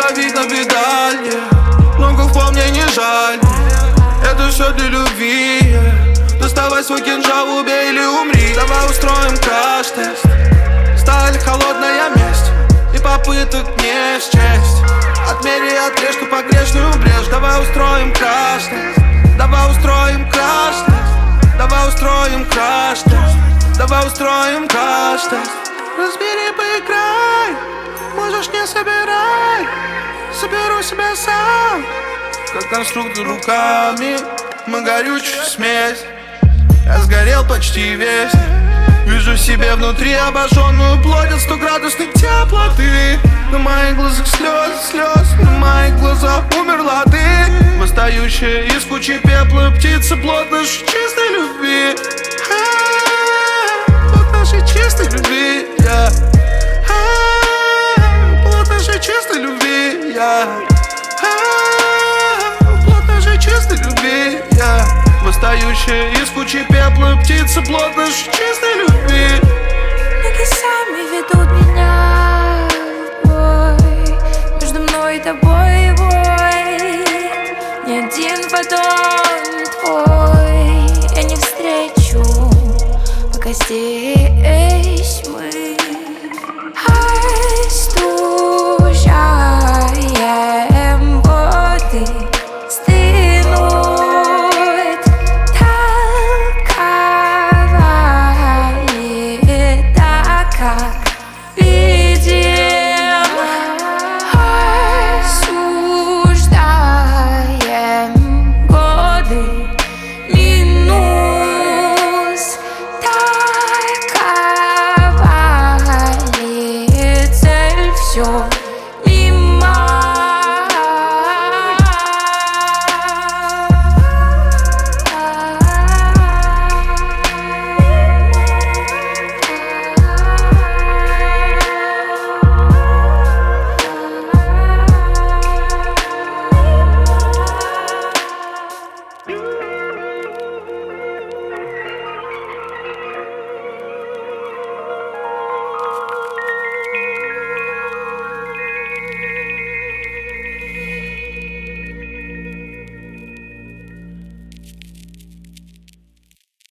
видно педаль, много в мне не жаль. Это все для любви. Доставай свой кинжал, убей или умри. Давай устроим краш-тест. Сталь, холодная месть и попыток не счесть. Отмери и отрежь ту погрешную брешь. Давай устроим краш-тест. Давай устроим краш-тест. Давай устроим краш-тест. Давай устроим краш-тест. Разбери, поиграй. Можешь не собирай. Соберу себя сам, как конструктор руками. Мы горючая смесь. Я сгорел почти весь. Вижу себе внутри обожженную плоть от 100-градусной теплоты. На моих глазах слез, на моих глазах умерла ты. Восстающая из кучи пепла птица, плод нашей чистой любви. Плод нашей чистой любви, плод нашей чистой любви, плод нашей чистой любви, восстающая из кучи пепла птица, плод нашей чистой любви. Ноги сами ведут меня в бой. Между мной и тобой бой. Ни один подон твой я не встречу, пока здесь мы.